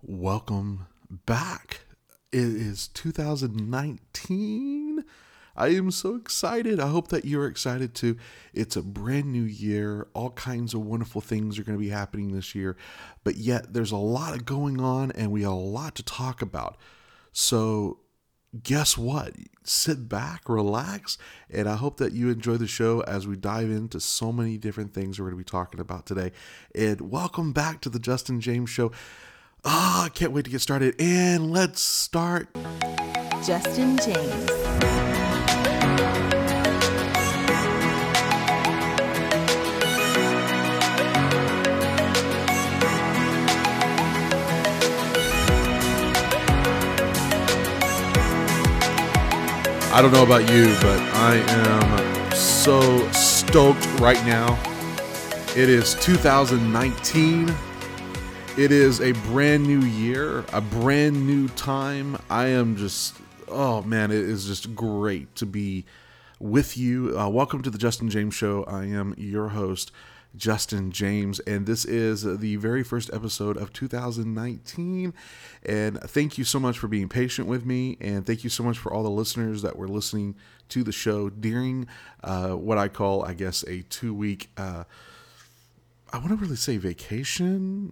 Welcome back. It is 2019. I am so excited. I hope that you're excited too. It's a brand new year. All kinds of wonderful things are going to be happening this year, but yet there's a lot going on and we have a lot to talk about. So guess what? Sit back, relax, and I hope that you enjoy the show as we dive into so many different things we're going to be talking about today. And welcome back to the Justin James Show. I can't wait to get started. And let's start. Justin James. I don't know about you, but I am so stoked right now. It is 2019. It is a brand new year, a brand new time. I am just, oh man, it is just great to be with you. Welcome to the Justin James Show. I am your host, Justin James, and this is the very first episode of 2019. And thank you so much for being patient with me, and thank you so much for all the listeners that were listening to the show during what I call, I guess, a 2-week, I wouldn't really say vacation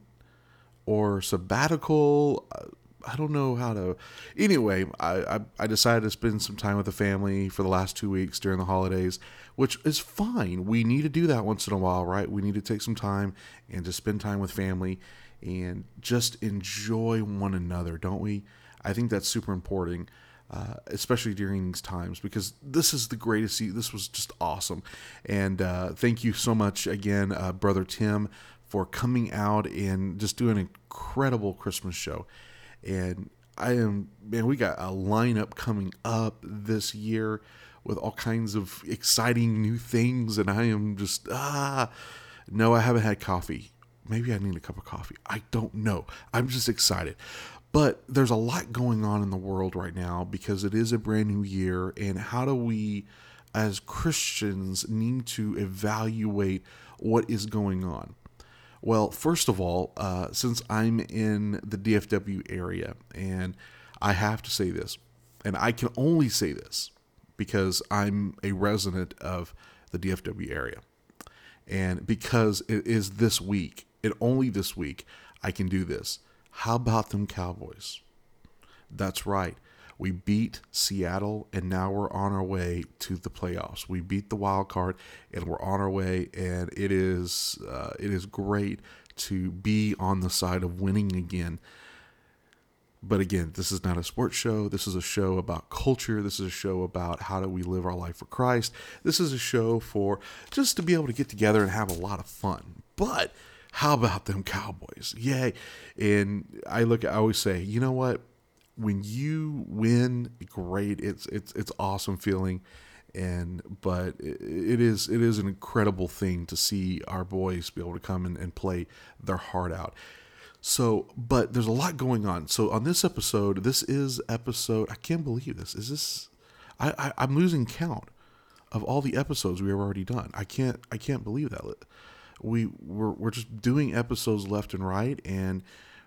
or sabbatical. I don't know how to. Anyway, I decided to spend some time with the family for the last 2 weeks during the holidays, which is fine. We need to do that once in a while, right? We need to take some time and just spend time with family and just enjoy one another, don't we? I think that's super important, especially during these times, because this is the greatest. This was just awesome. And thank you so much again, Brother Tim, for coming out and just doing an incredible Christmas show. And we got a lineup coming up this year with all kinds of exciting new things. And I am just, no, I haven't had coffee. Maybe I need a cup of coffee. I don't know. I'm just excited. But there's a lot going on in the world right now because it is a brand new year. And how do we, as Christians, need to evaluate what is going on? Well, first of all, since I'm in the DFW area, and I have to say this, and I can only say this because I'm a resident of the DFW area, and because it is this week, and only this week, I can do this. How about them Cowboys? That's right. We beat Seattle, and now we're on our way to the playoffs. We beat the wild card, and we're on our way, and it is great to be on the side of winning again. But again, this is not a sports show. This is a show about culture. This is a show about how do we live our life for Christ. This is a show for just to be able to get together and have a lot of fun. But how about them Cowboys? Yay. And I always say, you know what? When you win, great. It's awesome feeling, but it is an incredible thing to see our boys be able to come and play their heart out. So, but there's a lot going on. So on this episode, I can't believe this. I'm losing count of all the episodes we have already done. I can't believe that. We're just doing episodes left and right, and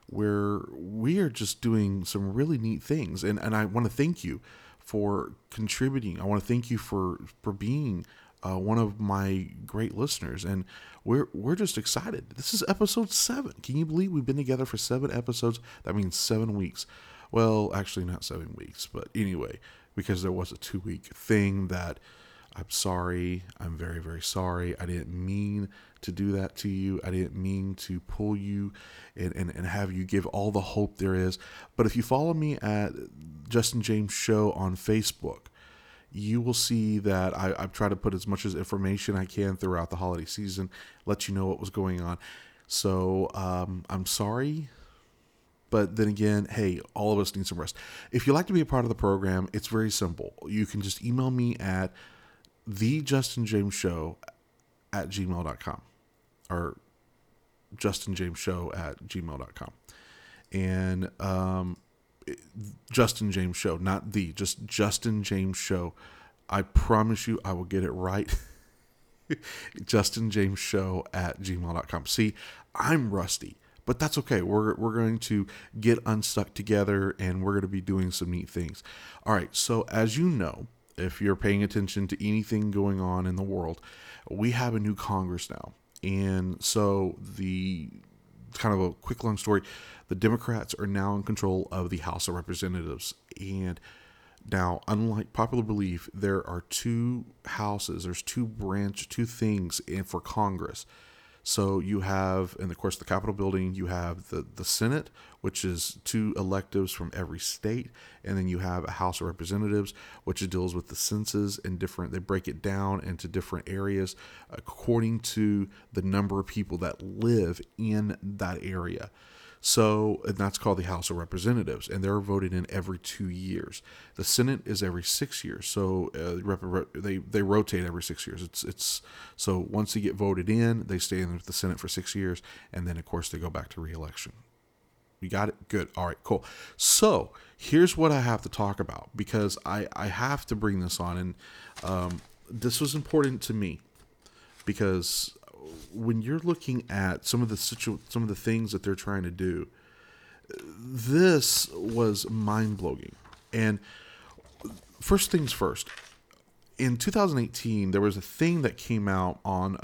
we are just doing some really neat things, and I want to thank you for contributing. I want to thank you for being one of my great listeners, and we're just excited. This is episode 7. Can you believe we've been together for 7 episodes? That means 7 weeks. Well, actually not 7 weeks, but anyway, because there was a 2-week thing that I'm sorry. I'm very, very sorry. I didn't mean to do that to you. I didn't mean to pull you and have you give all the hope there is. But if you follow me at Justin James Show on Facebook, you will see that I've tried to put as much as information I can throughout the holiday season, let you know what was going on. So I'm sorry. But then again, hey, all of us need some rest. If you'd like to be a part of the program, it's very simple. You can just email me at thejustinjamesshow@gmail.com or justinjamesshow@gmail.com. And Justin James Show, not just Justin James Show. I promise you I will get it right. justinjamesshow@gmail.com. See, I'm rusty, But that's okay. We're going to get unstuck together, and we're going to be doing some neat things. All right. So as you know, if you're paying attention to anything going on in the world, we have a new Congress now. And so the kind of a quick long story, the Democrats are now in control of the House of Representatives. And now, unlike popular belief, there are two houses, there's two things for Congress. So you have, and of course, the Capitol building, you have the Senate, which is two electives from every state. And then you have a House of Representatives, which deals with the census and they break it down into different areas according to the number of people that live in that area. So, and that's called the House of Representatives, and they're voted in every 2 years. The Senate is every 6 years, so they rotate every 6 years. It's so once they get voted in, they stay in the Senate for 6 years, and then of course they go back to re-election. You got it? Good. All right, cool. So here's what I have to talk about, because I have to bring this on, and this was important to me, because when you're looking at some of the things that they're trying to do, this was mind-blowing. And first things first, in 2018, there was a thing that came out on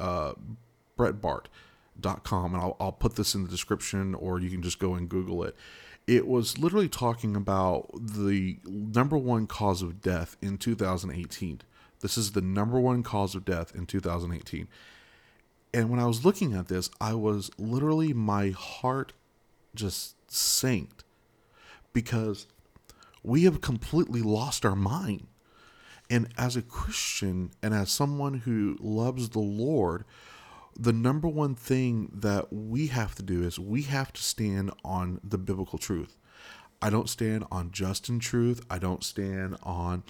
Breitbart.com, and I'll put this in the description, or you can just go and Google it. It was literally talking about the number one cause of death in 2018. This is the number one cause of death in 2018. And when I was looking at this, I was literally, my heart just sank, because we have completely lost our mind. And as a Christian and as someone who loves the Lord, the number one thing that we have to do is we have to stand on the biblical truth. I don't stand on Justin truth. I don't stand on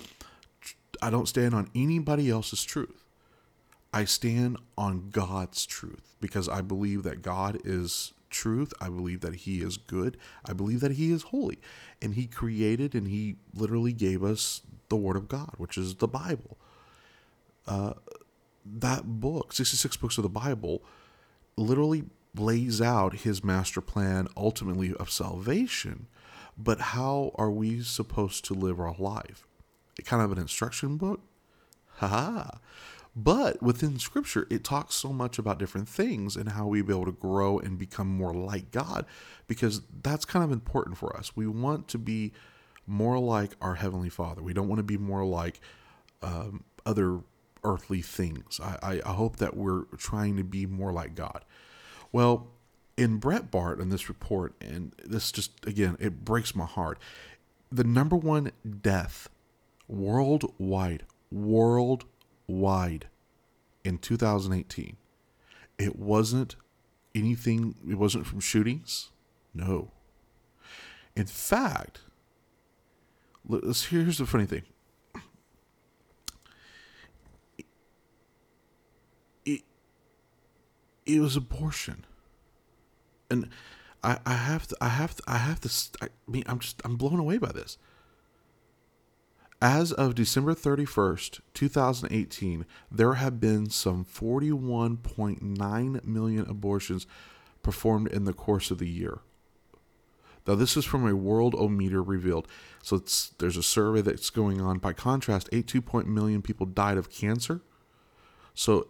anybody else's truth. I stand on God's truth, because I believe that God is truth. I believe that He is good. I believe that He is holy. And He created, and He literally gave us the Word of God, which is the Bible. That book, 66 books of the Bible, literally lays out His master plan, ultimately, of salvation. But how are we supposed to live our life? Kind of an instruction book? Ha-ha! But within Scripture, it talks so much about different things and how we be able to grow and become more like God, because that's kind of important for us. We want to be more like our Heavenly Father. We don't want to be more like other earthly things. I hope that we're trying to be more like God. Well, in Breitbart, in this report, and this just, again, it breaks my heart, the number one death worldwide in 2018, it wasn't from shootings. No. In fact, here's the funny thing. It was abortion. And I'm blown away by this. As of December 31st, 2018, there have been some 41.9 million abortions performed in the course of the year. Now, this is from a Worldometer revealed. So there's a survey that's going on. By contrast, 8.2 million people died of cancer. So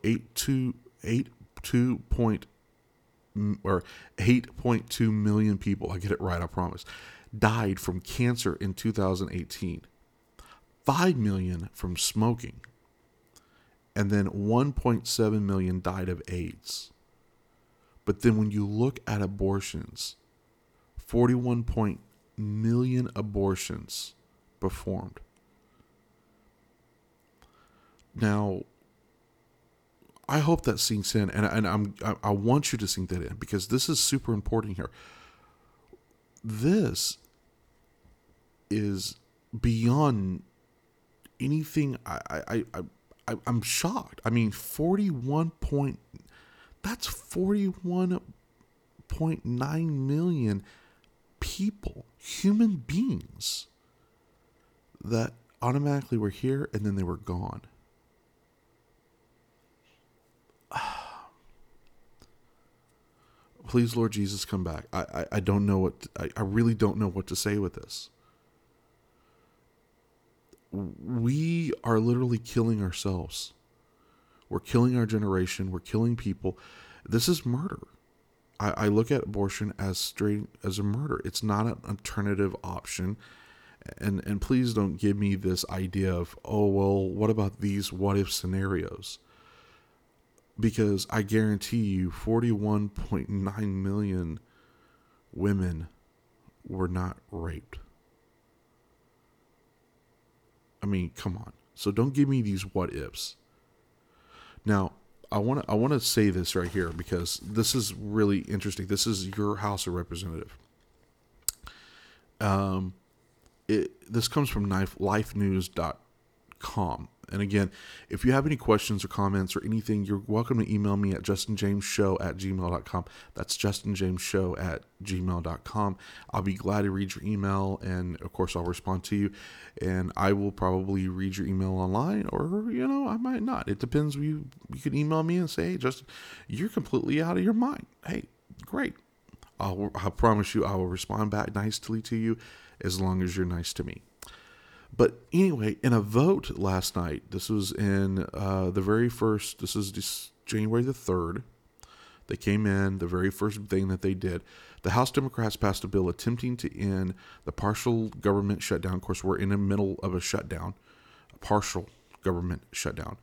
8.2 million people, I get it right, I promise, died from cancer in 2018. 5 million from smoking, and then 1.7 million died of AIDS. But then when you look at abortions, 41 million abortions performed. Now, I hope that sinks in, and I want you to sink that in, because this is super important here. This is beyond anything. I'm shocked. I mean, that's 41.9 million people, human beings, that automatically were here and then they were gone. Please, Lord Jesus, come back. I don't know I really don't know what to say with this. We are literally killing ourselves. We're killing our generation. We're killing people. This is murder. I look at abortion as straight as a murder. It's not an alternative option. And please don't give me this idea of, oh, well, what about these what if scenarios? Because I guarantee you 41.9 million women were not raped. I mean, come on. So don't give me these what ifs. Now, I want to say this right here because this is really interesting. This is your House of Representative. This comes from lifenews.com. And again, if you have any questions or comments or anything, you're welcome to email me at justinjamesshow@gmail.com. That's justinjamesshow@gmail.com. I'll be glad to read your email, and of course I'll respond to you. And I will probably read your email online, or I might not. It depends. You can email me and say, hey, Justin, you're completely out of your mind. Hey, great. I promise you I will respond back nicely to you as long as you're nice to me. But anyway, in a vote last night, this was in this is January the 3rd. They came in, the very first thing that they did, the House Democrats passed a bill attempting to end the partial government shutdown. Of course, we're in the middle of a shutdown, a partial government shutdown,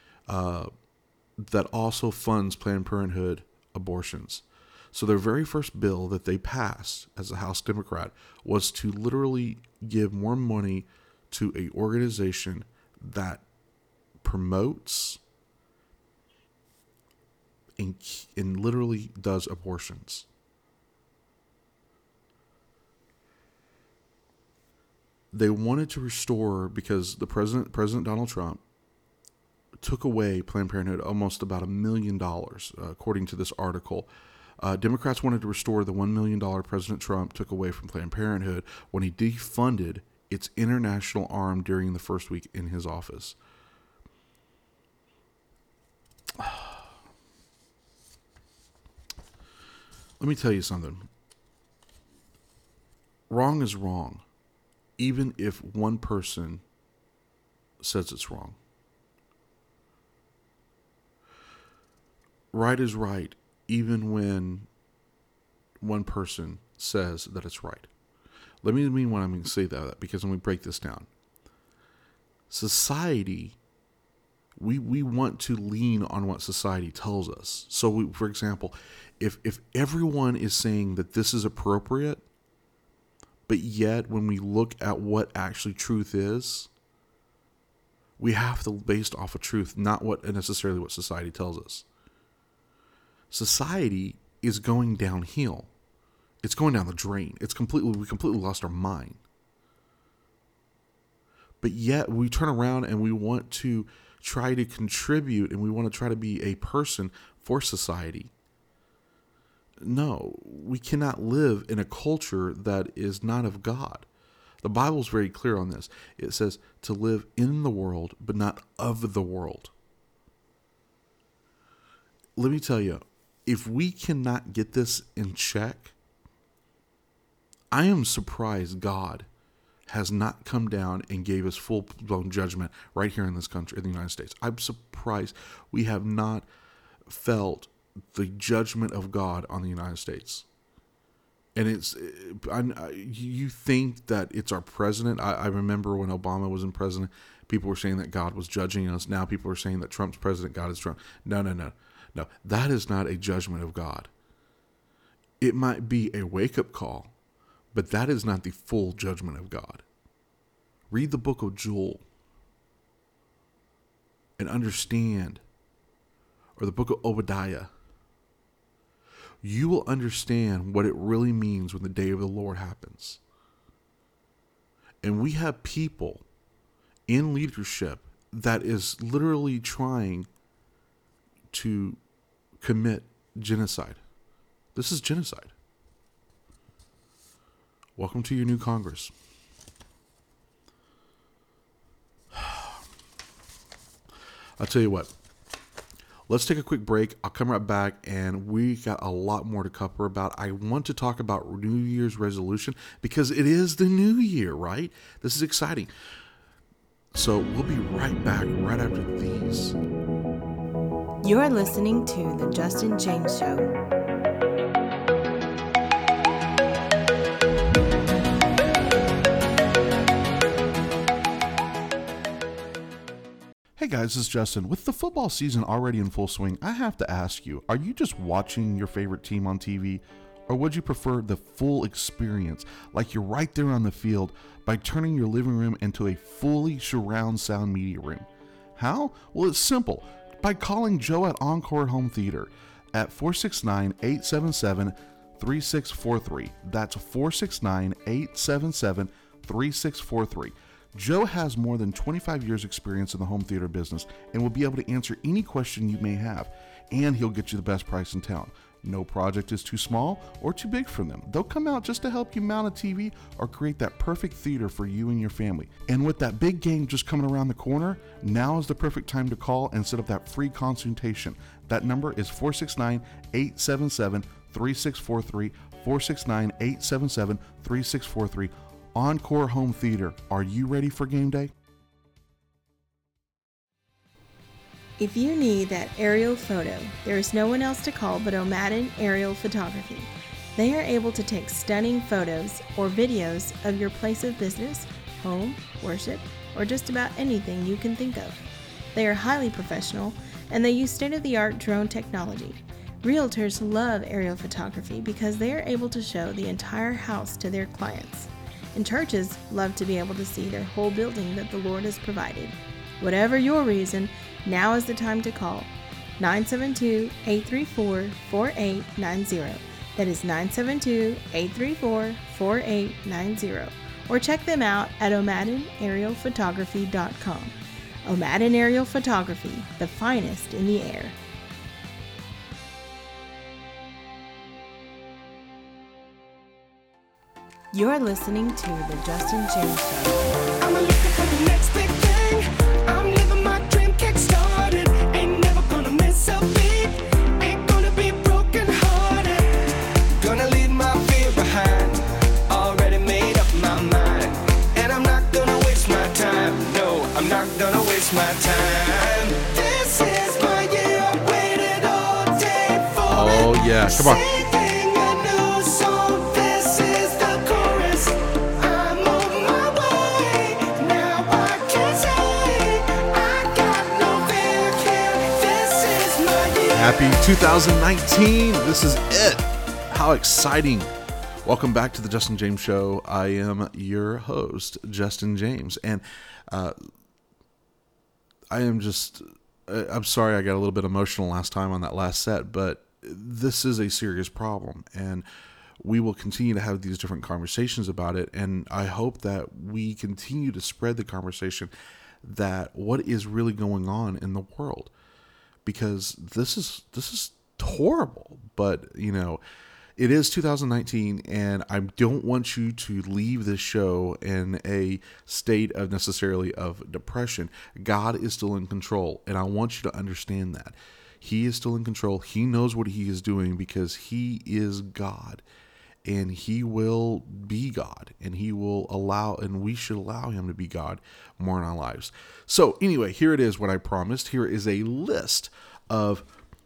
that also funds Planned Parenthood abortions. So their very first bill that they passed as a House Democrat was to literally give more money to an organization that promotes and literally does abortions. They wanted to restore, because the President Donald Trump took away Planned Parenthood almost about $1 million, according to this article. Democrats wanted to restore the $1 million President Trump took away from Planned Parenthood when he defunded its international arm during the first week in his office. Let me tell you something. Wrong is wrong, even if one person says it's wrong. Right is right, even when one person says that it's right. Let me mean what I'm going to say that, because when we break this down, society, we want to lean on what society tells us. So, for example, if everyone is saying that this is appropriate, but yet when we look at what actually truth is, we have to based off of truth, not what necessarily what society tells us. Society is going downhill. It's going down the drain. We completely lost our mind. But yet we turn around and we want to try to contribute, and we want to try to be a person for society. No, we cannot live in a culture that is not of God. The Bible is very clear on this. It says to live in the world, but not of the world. Let me tell you, if we cannot get this in check, I am surprised God has not come down and gave us full-blown judgment right here in this country, in the United States. I'm surprised we have not felt the judgment of God on the United States. And you think that it's our president. I remember when Obama was in president, people were saying that God was judging us. Now people are saying that Trump's president, God is Trump. No. That is not a judgment of God. It might be a wake-up call, but that is not the full judgment of God. Read the book of Joel and understand, or the book of Obadiah. You will understand what it really means when the day of the Lord happens. And we have people in leadership that is literally trying to commit genocide. This is genocide. Welcome to your new Congress. I'll tell you what. Let's take a quick break. I'll come right back, and we got a lot more to cover about. I want to talk about New Year's resolution because it is the new year, right? This is exciting. So we'll be right back right after these. You're listening to The Justin James Show. Hey guys, this is Justin. With the football season already in full swing, I have to ask you, are you just watching your favorite team on TV? Or would you prefer the full experience, like you're right there on the field, by turning your living room into a fully surround sound media room? How? Well, it's simple. By calling Joe at Encore Home Theater at 469-877-3643. That's 469-877-3643. Joe has more than 25 years experience in the home theater business and will be able to answer any question you may have, and he'll get you the best price in town. No project is too small or too big for them. They'll come out just to help you mount a TV or create that perfect theater for you and your family. And with that big game just coming around the corner, now is the perfect time to call and set up that free consultation. That number is 469-877-3643, 469-877-3643. Encore Home Theater. Are you ready for game day? If you need that aerial photo, there is no one else to call but O'Madden Aerial Photography. They are able to take stunning photos or videos of your place of business, home, worship, or just about anything you can think of. They are highly professional and they use state-of-the-art drone technology. Realtors love aerial photography because they are able to show the entire house to their clients. And churches love to be able to see their whole building that the Lord has provided. Whatever your reason, now is the time to call 972-834-4890. That is 972-834-4890. Or check them out at OMaddenAerialPhotography.com. O'Madden Aerial Photography, the finest in the air. You're listening to The Justin James Show. I'm looking for the next big thing. I'm living my dream, kick started. Ain't never gonna miss a beat. Ain't gonna be broken hearted. Gonna leave my fear behind. Already made up my mind. And I'm not gonna waste my time. No, I'm not gonna waste my time. This is my year. I waited all day for it. Oh yeah, come on. Happy 2019. This is it. How exciting. Welcome back to the Justin James Show. I am your host, Justin James. And I'm sorry I got a little bit emotional last time on that last set, but this is a serious problem. And we will continue to have these different conversations about it. And I hope that we continue to spread the conversation that what is really going on in the world. Because this is horrible, but it is 2019, and I don't want you to leave this show in a state of necessarily of depression. God is still in control, and I want you to understand that He is still in control. He knows what He is doing because He is God, and He will be God, and He will allow, and we should allow Him to be God more in our lives. So anyway, here it is, what I promised. Here is a list of,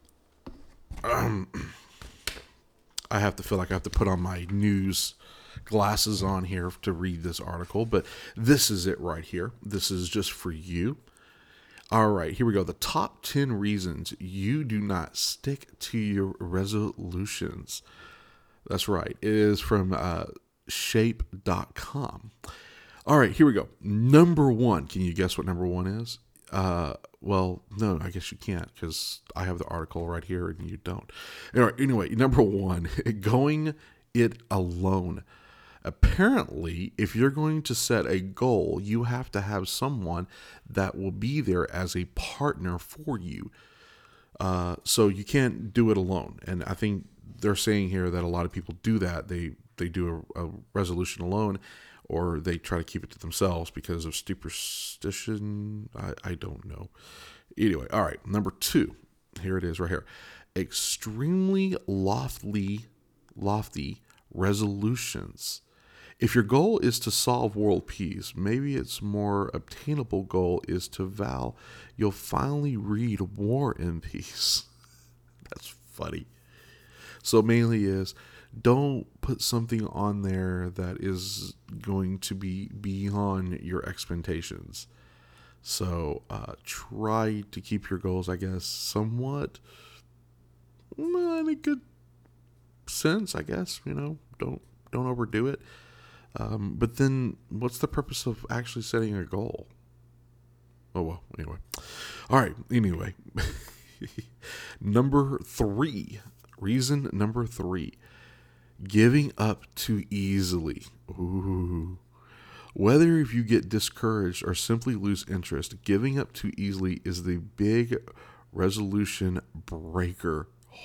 I have to feel like I have to put on my news glasses on here to read this article, but this is it right here. This is just for you. All right, here we go. The top 10 reasons you do not stick to your resolutions. That's right. It is from shape.com. All right, here we go. Number 1. Can you guess what number 1 is? Well, no, I guess you can't because I have the article right here and you don't. All right, anyway, number 1, going it alone. Apparently, if you're going to set a goal, you have to have someone that will be there as a partner for you. So you can't do it alone. And I think they're saying here that a lot of people do that. They do a resolution alone, or they try to keep it to themselves because of superstition. I don't know. Anyway, all right. Number 2, Here it is right here. Extremely lofty resolutions. If your goal is to solve world peace, maybe its more obtainable goal is to vow you'll finally read War and Peace. That's funny. So mainly is, don't put something on there that is going to be beyond your expectations. So try to keep your goals, I guess, somewhat in a good sense, I guess. Don't overdo it. But then what's the purpose of actually setting a goal? Oh, well, anyway. All right, anyway. Reason number 3, giving up too easily. Ooh. Whether if you get discouraged or simply lose interest, giving up too easily is the big resolution breaker.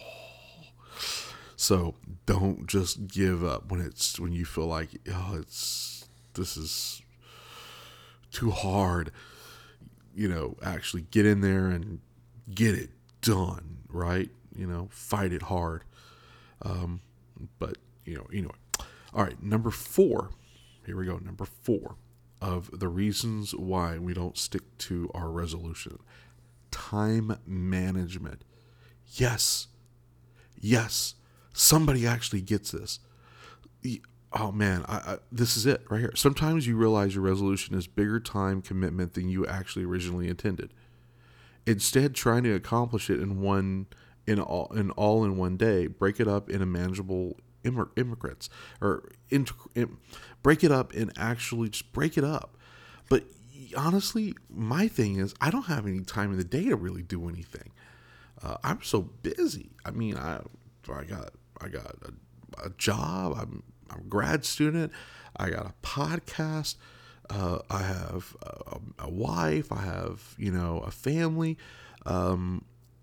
So don't just give up when you feel like, this is too hard. Actually get in there and get it done, right? Fight it hard. But anyway. All right, number 4. Here we go. Number 4 of the reasons why we don't stick to our resolution. Time management. Yes. Somebody actually gets this. Oh man, this is it right here. Sometimes you realize your resolution is bigger time commitment than you actually originally intended. Instead, trying to accomplish it in one day, break it up into manageable increments, or break it up and actually just break it up. But honestly, my thing is, I don't have any time in the day to really do anything. I'm so busy. I mean, I got a job. I'm a grad student. I got a podcast. I have a wife. I have a family, and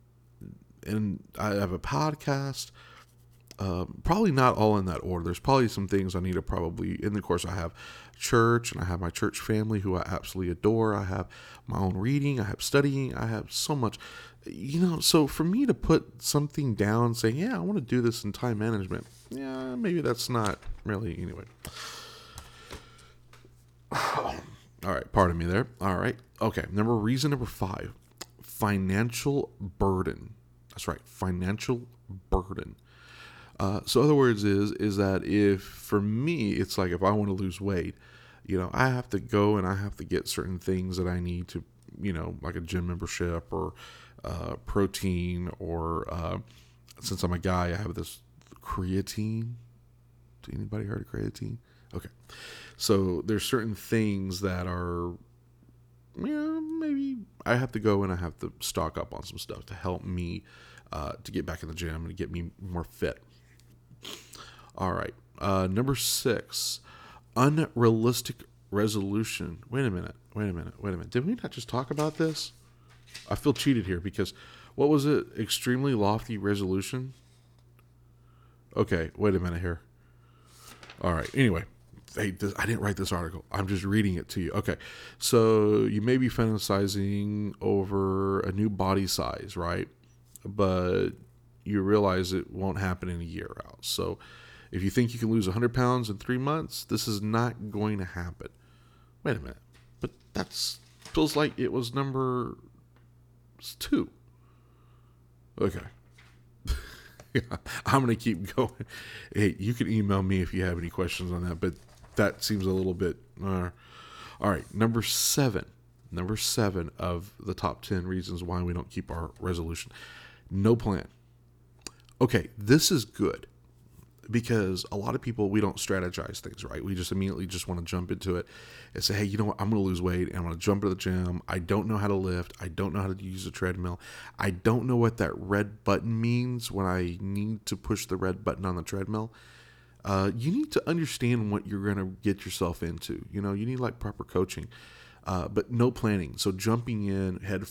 I have a podcast. Probably not all in that order. There's probably some things I need to in the course. I have church, and I have my church family who I absolutely adore. I have my own reading. I have studying. I have so much, so for me to put something down saying, yeah, I want to do this in time management. Yeah, maybe that's not really, anyway. All right. Pardon me there. All right. Okay. Reason number 5, financial burden. That's right. Financial burden. So other words is that if for me, it's like, if I want to lose weight, I have to go and I have to get certain things that I need to, like a gym membership or protein, or since I'm a guy, I have this creatine. Anybody heard of creatine? Okay. So there's certain things that are, maybe I have to go and I have to stock up on some stuff to help me to get back in the gym and to get me more fit. All right. Number 6, unrealistic resolution. Wait a minute. Did we not just talk about this? I feel cheated here because what was it? Extremely lofty resolution. Okay. Wait a minute here. All right. Anyway, I didn't write this article. I'm just reading it to you. Okay. So you may be fantasizing over a new body size, right? But you realize it won't happen in a year out. So if you think you can lose 100 pounds in 3 months, this is not going to happen. Wait a minute. But that feels like it was number 2. Okay. I'm going to keep going. Hey, you can email me if you have any questions on that, but that seems a little bit... all right, number 7 of the top 10 reasons why we don't keep our resolution. No plan. Okay, this is good because a lot of people, we don't strategize things, right? We just immediately just want to jump into it and say, hey, you know what? I'm going to lose weight and I'm going to jump to the gym. I don't know how to lift. I don't know how to use a treadmill. I don't know what that red button means when I need to push the red button on the treadmill. You need to understand what you're going to get yourself into. You need like proper coaching. But no planning. So jumping in head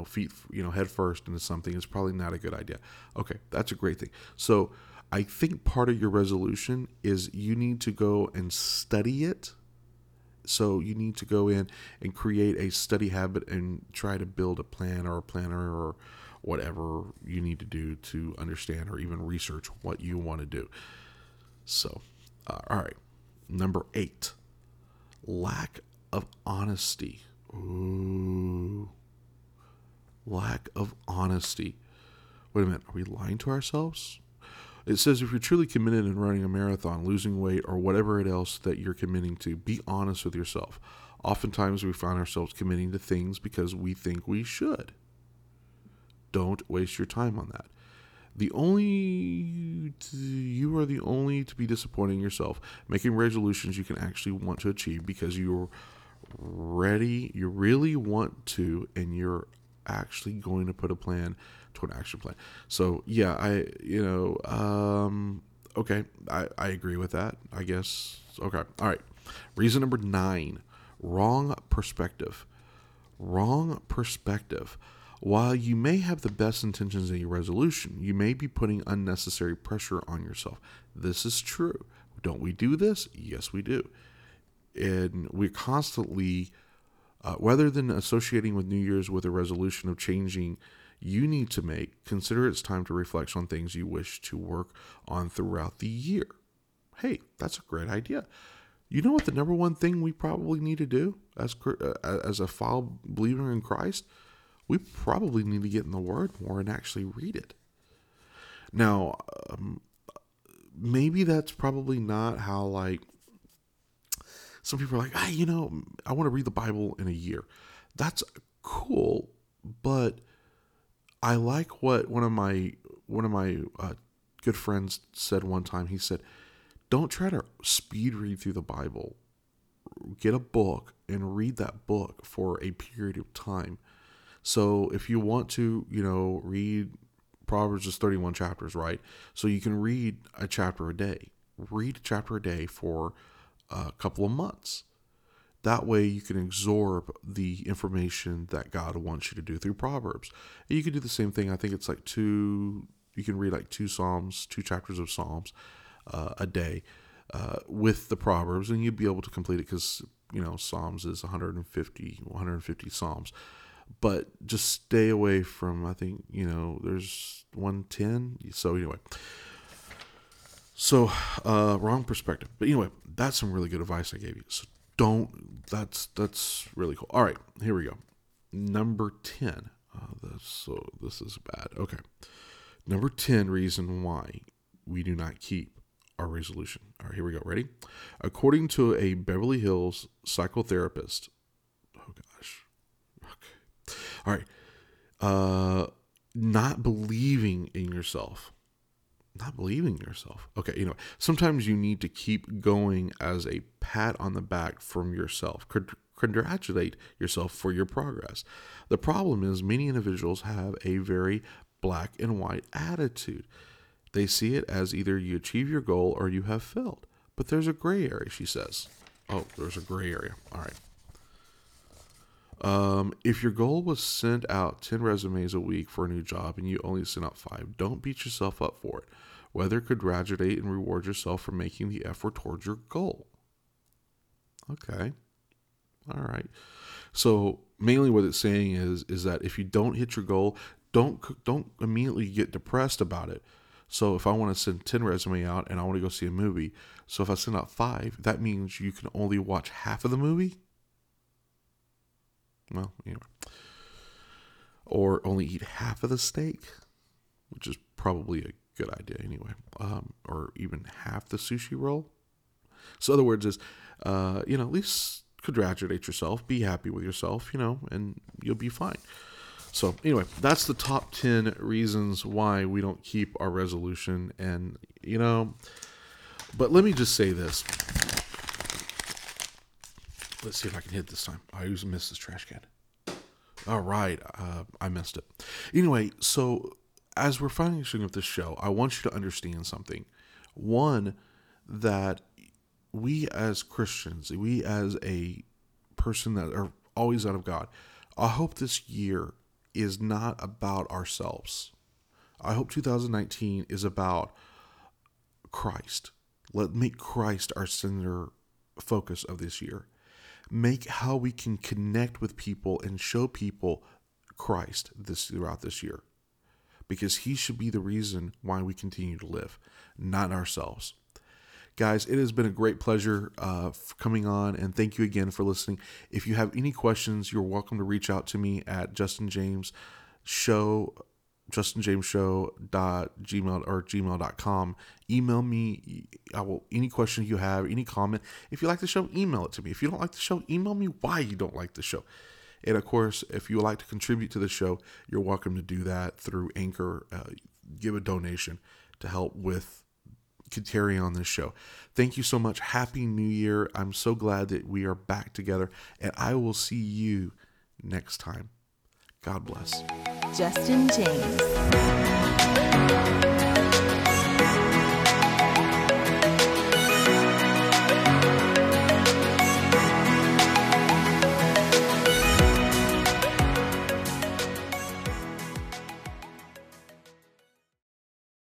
first into something is probably not a good idea. Okay, that's a great thing. So I think part of your resolution is you need to go and study it. So you need to go in and create a study habit and try to build a plan or a planner whatever you need to do to understand or even research what you want to do. So, all right. Number 8, lack of honesty. Ooh, lack of honesty. Wait a minute. Are we lying to ourselves? It says if you're truly committed in running a marathon, losing weight, or whatever it else that you're committing to, be honest with yourself. Oftentimes we find ourselves committing to things because we think we should. Don't waste your time on that. You are the only to be disappointing yourself, making resolutions you can actually want to achieve because you're ready, you really want to, and you're actually going to put a plan to an action plan. So yeah, okay, I agree with that, I guess. Okay, all right. Reason number 9, wrong perspective. Wrong perspective. While you may have the best intentions in your resolution, you may be putting unnecessary pressure on yourself. This is true. Don't we do this? Yes, we do. And we're constantly, rather than associating with New Year's with a resolution of changing you need to make, consider it's time to reflect on things you wish to work on throughout the year. Hey, that's a great idea. You know what the number one thing we probably need to do as a follower believer in Christ? We probably need to get in the Word more and actually read it. Now, maybe that's probably not how, like, some people are like, hey, I want to read the Bible in a year. That's cool, but I like what one of my good friends said one time. He said, don't try to speed read through the Bible. Get a book and read that book for a period of time. So if you want to, read Proverbs is 31 chapters, right? So you can read a chapter a day. Read a chapter a day for a couple of months. That way you can absorb the information that God wants you to do through Proverbs. And you can do the same thing. I think it's like you can read like 2 chapters of Psalms a day with the Proverbs, and you'd be able to complete it because, Psalms is 150 Psalms. But just stay away from, I think, there's 110. So anyway. Wrong perspective. But anyway, that's some really good advice I gave you. So that's really cool. All right, here we go. Number 10. This is bad. Okay. Number 10 reason why we do not keep our resolution. All right, here we go. Ready? According to a Beverly Hills psychotherapist. Oh, gosh. Okay. All right. Not believing in yourself. Not believing in yourself. Okay, sometimes you need to keep going as a pat on the back from yourself. Congratulate yourself for your progress. The problem is many individuals have a very black and white attitude. They see it as either you achieve your goal or you have failed. But there's a gray area, she says. Oh, there's a gray area. All right. If your goal was send out 10 resumes a week for a new job and you only sent out 5, don't beat yourself up for it. Rather, congratulate and reward yourself for making the effort towards your goal. Okay. All right. So mainly what it's saying is that if you don't hit your goal, don't immediately get depressed about it. So if I want to send 10 resume out and I want to go see a movie, so if I send out 5, that means you can only watch half of the movie? Well, anyway. Or only eat half of the steak, which is probably a good idea anyway. Or even half the sushi roll. So in other words is, at least congratulate yourself, be happy with yourself, and you'll be fine. So anyway, that's the top 10 reasons why we don't keep our resolution. And, but let me just say this. Let's see if I can hit this time. I usually miss this trash can. All right. I missed it. Anyway, so as we're finishing up this show, I want you to understand something. One, that we as Christians, we as a person that are always out of God, I hope this year is not about ourselves. I hope 2019 is about Christ. Make Christ our center focus of this year. Make how we can connect with people and show people Christ throughout this year. because he should be the reason why we continue to live, not ourselves. Guys, it has been a great pleasure coming on, and thank you again for listening. If you have any questions, you're welcome to reach out to me at justinjamesshow.gmail.com. Email me. Any question you have, any comment. If you like the show, email it to me. If you don't like the show, email me why you don't like the show. And of course, if you would like to contribute to the show, you're welcome to do that through Anchor. Give a donation to help with carry on this show. Thank you so much. Happy New Year. I'm so glad that we are back together, and I will see you next time. God bless. Justin James.